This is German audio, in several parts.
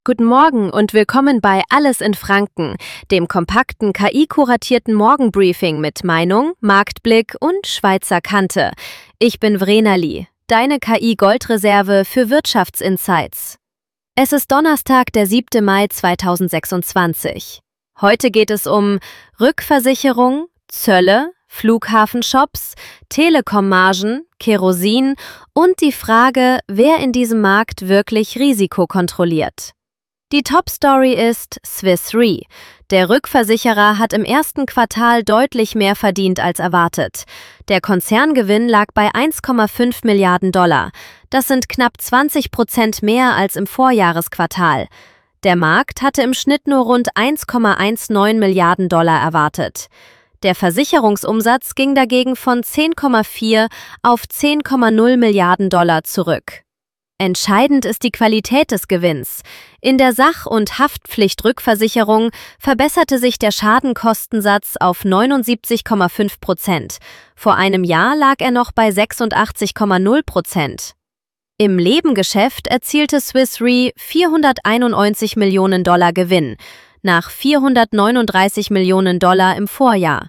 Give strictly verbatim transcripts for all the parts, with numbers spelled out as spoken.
Guten Morgen und willkommen bei Alles in Franken, dem kompakten K I-kuratierten Morgenbriefing mit Meinung, Marktblick und Schweizer Kante. Ich bin Vrenali, deine K I-Goldreserve für Wirtschaftsinsights. Es ist Donnerstag, der siebte Mai zweitausendsechsundzwanzig. Heute geht es um Rückversicherung, Zölle, Flughafenshops, Telekom-Margen, Kerosin und die Frage, wer in diesem Markt wirklich Risiko kontrolliert. Die Top-Story ist Swiss Re. Der Rückversicherer hat im ersten Quartal deutlich mehr verdient als erwartet. Der Konzerngewinn lag bei eins Komma fünf Milliarden Dollar. Das sind knapp zwanzig Prozent mehr als im Vorjahresquartal. Der Markt hatte im Schnitt nur rund eins Komma neunzehn Milliarden Dollar erwartet. Der Versicherungsumsatz ging dagegen von zehn Komma vier auf zehn Komma null Milliarden Dollar zurück. Entscheidend ist die Qualität des Gewinns. In der Sach- und Haftpflichtrückversicherung verbesserte sich der Schadenkostensatz auf neunundsiebzig Komma fünf Prozent. Vor einem Jahr lag er noch bei sechsundachtzig Komma null Prozent. Im Lebengeschäft erzielte Swiss Re vierhunderteinundneunzig Millionen Dollar Gewinn, nach vierhundertneununddreißig Millionen Dollar im Vorjahr.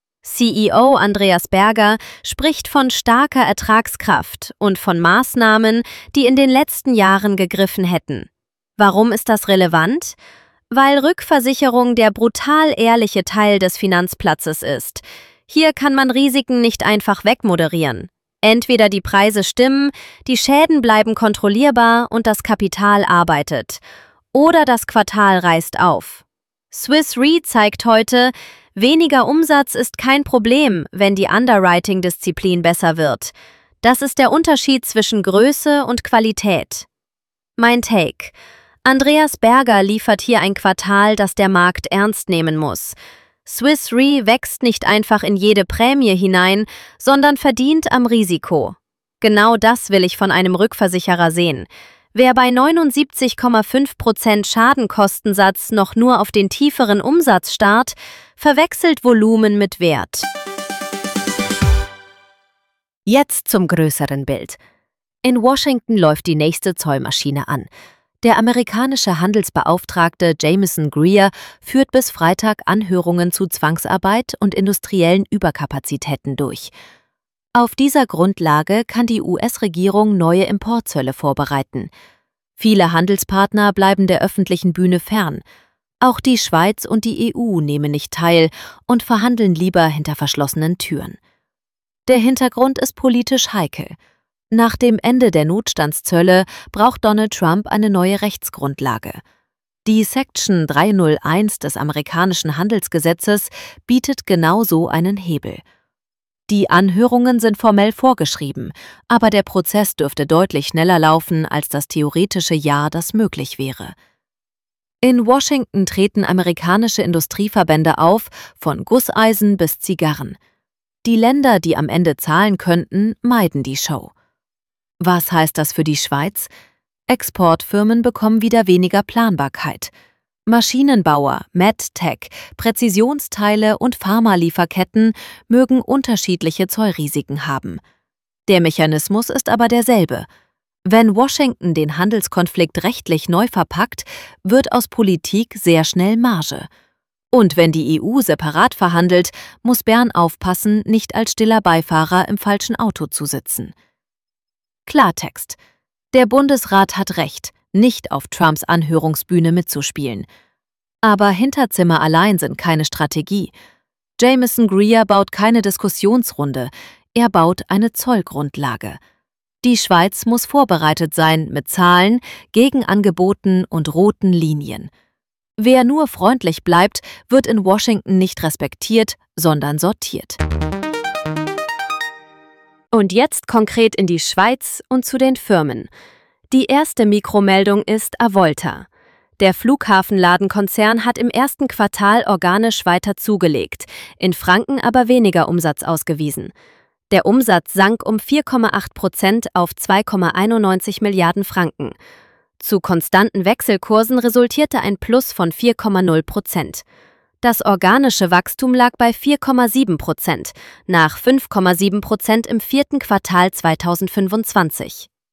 C E O Andreas Berger spricht von starker Ertragskraft und von Maßnahmen, die in den letzten Jahren gegriffen hätten. Warum ist das relevant? Weil Rückversicherung der brutal ehrliche Teil des Finanzplatzes ist. Hier kann man Risiken nicht einfach wegmoderieren. Entweder die Preise stimmen, die Schäden bleiben kontrollierbar und das Kapital arbeitet. Oder das Quartal reißt auf. Swiss Re zeigt heute, weniger Umsatz ist kein Problem, wenn die Underwriting-Disziplin besser wird. Das ist der Unterschied zwischen Größe und Qualität. Mein Take: Andreas Berger liefert hier ein Quartal, das der Markt ernst nehmen muss. Swiss Re wächst nicht einfach in jede Prämie hinein, sondern verdient am Risiko. Genau das will ich von einem Rückversicherer sehen. Wer bei neunundsiebzig Komma fünf Prozent Schadenkostensatz noch nur auf den tieferen Umsatz starrt, verwechselt Volumen mit Wert. Jetzt zum größeren Bild. In Washington läuft die nächste Zollmaschine an. Der amerikanische Handelsbeauftragte Jameson Greer führt bis Freitag Anhörungen zu Zwangsarbeit und industriellen Überkapazitäten durch. Auf dieser Grundlage kann die U S-Regierung neue Importzölle vorbereiten. Viele Handelspartner bleiben der öffentlichen Bühne fern. Auch die Schweiz und die E U nehmen nicht teil und verhandeln lieber hinter verschlossenen Türen. Der Hintergrund ist politisch heikel. Nach dem Ende der Notstandszölle braucht Donald Trump eine neue Rechtsgrundlage. Die Section dreihunderteins des amerikanischen Handelsgesetzes bietet genau so einen Hebel. Die Anhörungen sind formell vorgeschrieben, aber der Prozess dürfte deutlich schneller laufen, als das theoretische Ja, das möglich wäre. In Washington treten amerikanische Industrieverbände auf, von Gusseisen bis Zigarren. Die Länder, die am Ende zahlen könnten, meiden die Show. Was heißt das für die Schweiz? Exportfirmen bekommen wieder weniger Planbarkeit. Maschinenbauer, MedTech, Präzisionsteile und Pharmalieferketten mögen unterschiedliche Zollrisiken haben. Der Mechanismus ist aber derselbe. Wenn Washington den Handelskonflikt rechtlich neu verpackt, wird aus Politik sehr schnell Marge. Und wenn die E U separat verhandelt, muss Bern aufpassen, nicht als stiller Beifahrer im falschen Auto zu sitzen. Klartext: Der Bundesrat hat recht, nicht auf Trumps Anhörungsbühne mitzuspielen. Aber Hinterzimmer allein sind keine Strategie. Jameson Greer baut keine Diskussionsrunde, er baut eine Zollgrundlage. Die Schweiz muss vorbereitet sein mit Zahlen, Gegenangeboten und roten Linien. Wer nur freundlich bleibt, wird in Washington nicht respektiert, sondern sortiert. Und jetzt konkret in die Schweiz und zu den Firmen. Die erste Mikromeldung ist Avolta. Der Flughafenladenkonzern hat im ersten Quartal organisch weiter zugelegt, in Franken aber weniger Umsatz ausgewiesen. Der Umsatz sank um vier Komma acht Prozent auf zwei Komma einundneunzig Milliarden Franken. Zu konstanten Wechselkursen resultierte ein Plus von vier Komma null Prozent. Das organische Wachstum lag bei vier Komma sieben Prozent, nach fünf Komma sieben Prozent im vierten Quartal zweitausendfünfundzwanzig.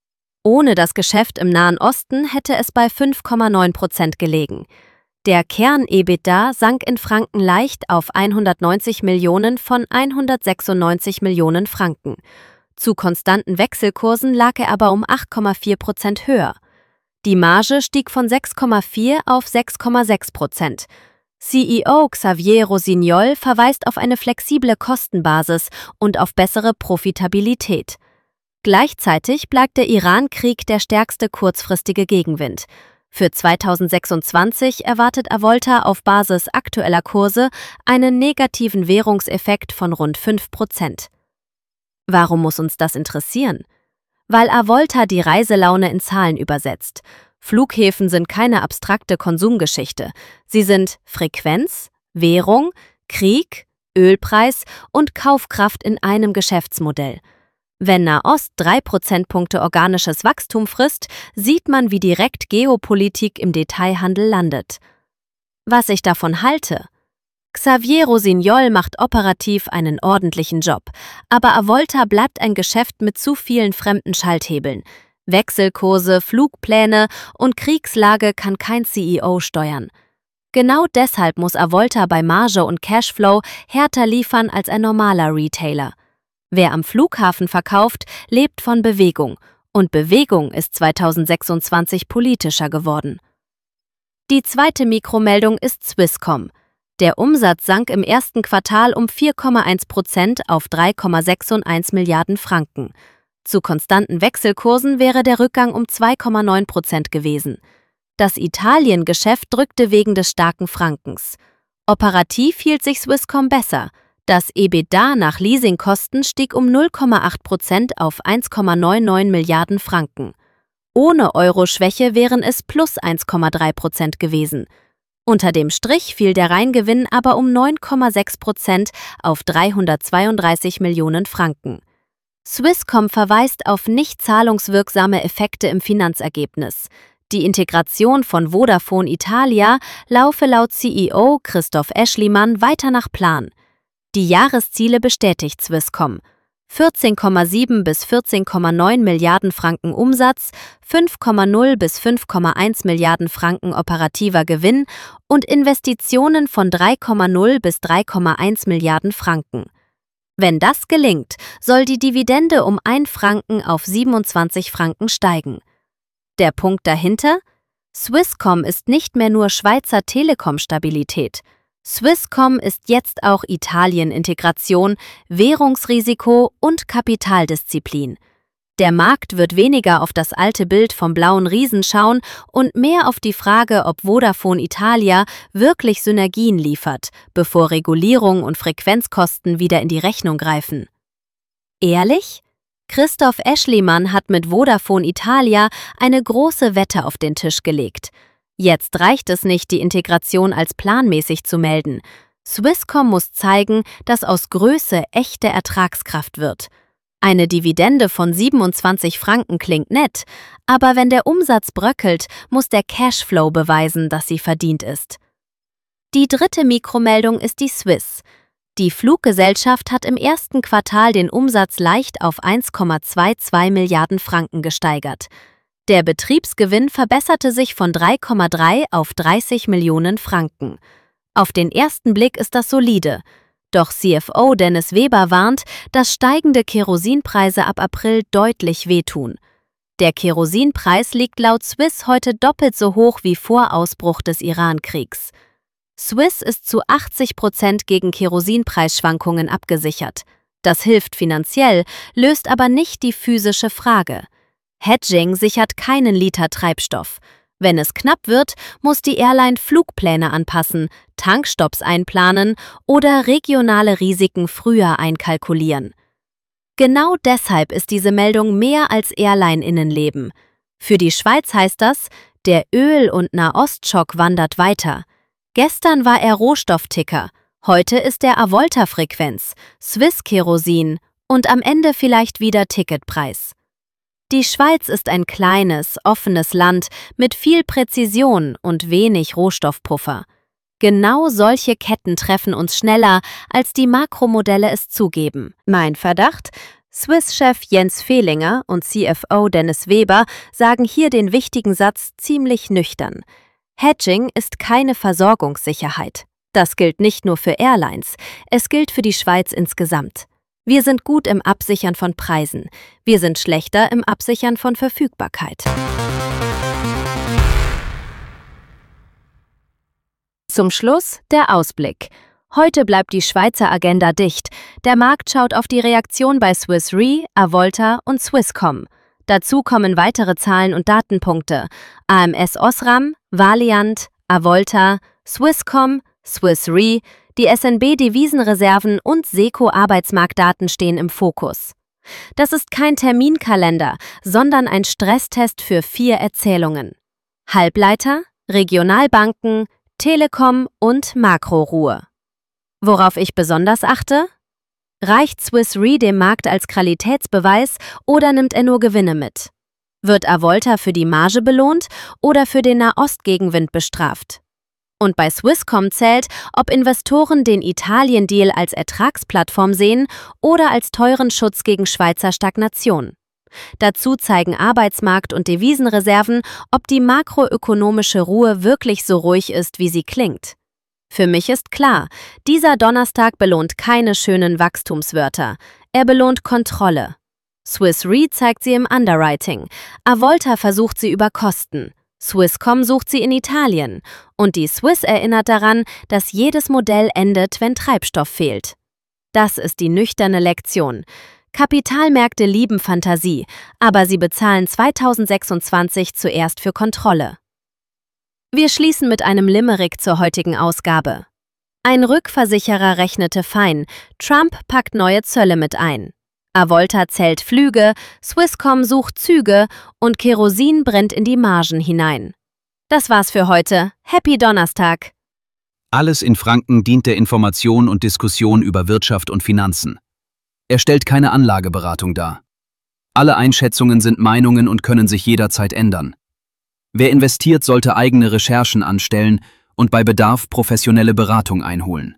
Ohne das Geschäft im Nahen Osten hätte es bei fünf Komma neun Prozent gelegen. Der Kern-EBITDA sank in Franken leicht auf hundertneunzig Millionen von hundertsechsundneunzig Millionen Franken. Zu konstanten Wechselkursen lag er aber um acht Komma vier Prozent höher. Die Marge stieg von sechs Komma vier auf sechs Komma sechs Prozent. C E O Xavier Rossignol verweist auf eine flexible Kostenbasis und auf bessere Profitabilität. Gleichzeitig bleibt der Iran-Krieg der stärkste kurzfristige Gegenwind. Für zweitausendsechsundzwanzig erwartet Avolta auf Basis aktueller Kurse einen negativen Währungseffekt von rund fünf Prozent. Warum muss uns das interessieren? Weil Avolta die Reiselaune in Zahlen übersetzt. Flughäfen sind keine abstrakte Konsumgeschichte. Sie sind Frequenz, Währung, Krieg, Ölpreis und Kaufkraft in einem Geschäftsmodell. Wenn Nahost drei Prozentpunkte organisches Wachstum frisst, sieht man, wie direkt Geopolitik im Detailhandel landet. Was ich davon halte? Xavier Rossignol macht operativ einen ordentlichen Job, aber Avolta bleibt ein Geschäft mit zu vielen fremden Schalthebeln. Wechselkurse, Flugpläne und Kriegslage kann kein C E O steuern. Genau deshalb muss Avolta bei Marge und Cashflow härter liefern als ein normaler Retailer. Wer am Flughafen verkauft, lebt von Bewegung, und Bewegung ist zweitausendsechsundzwanzig politischer geworden. Die zweite Mikromeldung ist Swisscom. Der Umsatz sank im ersten Quartal um vier Komma eins Prozent auf drei Komma sechsundeinundsiebzig Milliarden Franken. Zu konstanten Wechselkursen wäre der Rückgang um zwei Komma neun Prozent gewesen. Das Italien-Geschäft drückte wegen des starken Frankens. Operativ hielt sich Swisscom besser. Das EBITDA nach Leasingkosten stieg um null Komma acht Prozent auf eins Komma neunundneunzig Milliarden Franken. Ohne Euro-Schwäche wären es plus eins Komma drei Prozent gewesen. Unter dem Strich fiel der Reingewinn aber um neun Komma sechs Prozent auf dreihundertzweiunddreißig Millionen Franken. Swisscom verweist auf nicht zahlungswirksame Effekte im Finanzergebnis. Die Integration von Vodafone Italia laufe laut C E O Christoph Aeschlimann weiter nach Plan. Die Jahresziele bestätigt Swisscom. vierzehn Komma sieben bis vierzehn Komma neun Milliarden Franken Umsatz, fünf Komma null bis fünf Komma eins Milliarden Franken operativer Gewinn und Investitionen von drei Komma null bis drei Komma eins Milliarden Franken. Wenn das gelingt, soll die Dividende um ein Franken auf siebenundzwanzig Franken steigen. Der Punkt dahinter? Swisscom ist nicht mehr nur Schweizer Telekom-Stabilität. Swisscom ist jetzt auch Italien-Integration, Währungsrisiko und Kapitaldisziplin. Der Markt wird weniger auf das alte Bild vom blauen Riesen schauen und mehr auf die Frage, ob Vodafone Italia wirklich Synergien liefert, bevor Regulierung und Frequenzkosten wieder in die Rechnung greifen. Ehrlich? Christoph Aeschlimann hat mit Vodafone Italia eine große Wette auf den Tisch gelegt. Jetzt reicht es nicht, die Integration als planmäßig zu melden. Swisscom muss zeigen, dass aus Größe echte Ertragskraft wird. Eine Dividende von siebenundzwanzig Franken klingt nett, aber wenn der Umsatz bröckelt, muss der Cashflow beweisen, dass sie verdient ist. Die dritte Mikromeldung ist die Swiss. Die Fluggesellschaft hat im ersten Quartal den Umsatz leicht auf eins Komma zweiundzwanzig Milliarden Franken gesteigert. Der Betriebsgewinn verbesserte sich von drei Komma drei auf dreißig Millionen Franken. Auf den ersten Blick ist das solide. Doch C F O Dennis Weber warnt, dass steigende Kerosinpreise ab April deutlich wehtun. Der Kerosinpreis liegt laut Swiss heute doppelt so hoch wie vor Ausbruch des Iran-Kriegs. Swiss ist zu achtzig Prozent gegen Kerosinpreisschwankungen abgesichert. Das hilft finanziell, löst aber nicht die physische Frage. Hedging sichert keinen Liter Treibstoff. Wenn es knapp wird, muss die Airline Flugpläne anpassen, Tankstopps einplanen oder regionale Risiken früher einkalkulieren. Genau deshalb ist diese Meldung mehr als Airline-Innenleben. Für die Schweiz heißt das, der Öl- und Nahostschock wandert weiter. Gestern war er Rohstoffticker, heute ist er Avolta-Frequenz, Swiss-Kerosin und am Ende vielleicht wieder Ticketpreis. Die Schweiz ist ein kleines, offenes Land mit viel Präzision und wenig Rohstoffpuffer. Genau solche Ketten treffen uns schneller, als die Makromodelle es zugeben. Mein Verdacht? Swiss-Chef Jens Fehlinger und C F O Dennis Weber sagen hier den wichtigen Satz ziemlich nüchtern. Hedging ist keine Versorgungssicherheit. Das gilt nicht nur für Airlines, es gilt für die Schweiz insgesamt. Wir sind gut im Absichern von Preisen, wir sind schlechter im Absichern von Verfügbarkeit. Zum Schluss der Ausblick. Heute bleibt die Schweizer Agenda dicht. Der Markt schaut auf die Reaktion bei Swiss Re, Avolta und Swisscom. Dazu kommen weitere Zahlen und Datenpunkte. A M S Osram, Valiant, Avolta, Swisscom, Swiss Re, die S N B-Devisenreserven und SECO-Arbeitsmarktdaten stehen im Fokus. Das ist kein Terminkalender, sondern ein Stresstest für vier Erzählungen. Halbleiter, Regionalbanken, Telekom und Makroruhe. Worauf ich besonders achte? Reicht Swiss Re dem Markt als Qualitätsbeweis oder nimmt er nur Gewinne mit? Wird Avolta für die Marge belohnt oder für den Nahostgegenwind bestraft? Und bei Swisscom zählt, ob Investoren den Italien-Deal als Ertragsplattform sehen oder als teuren Schutz gegen Schweizer Stagnation. Dazu zeigen Arbeitsmarkt- und Devisenreserven, ob die makroökonomische Ruhe wirklich so ruhig ist, wie sie klingt. Für mich ist klar, dieser Donnerstag belohnt keine schönen Wachstumswörter. Er belohnt Kontrolle. Swiss Re zeigt sie im Underwriting, Avolta versucht sie über Kosten. Swisscom sucht sie in Italien und die Swiss erinnert daran, dass jedes Modell endet, wenn Treibstoff fehlt. Das ist die nüchterne Lektion. Kapitalmärkte lieben Fantasie, aber sie bezahlen zweitausendsechsundzwanzig zuerst für Kontrolle. Wir schließen mit einem Limerick zur heutigen Ausgabe. Ein Rückversicherer rechnete fein, Trump packt neue Zölle mit ein. Avolta zählt Flüge, Swisscom sucht Züge und Kerosin brennt in die Margen hinein. Das war's für heute. Happy Donnerstag! Alles in Franken dient der Information und Diskussion über Wirtschaft und Finanzen. Er stellt keine Anlageberatung dar. Alle Einschätzungen sind Meinungen und können sich jederzeit ändern. Wer investiert, sollte eigene Recherchen anstellen und bei Bedarf professionelle Beratung einholen.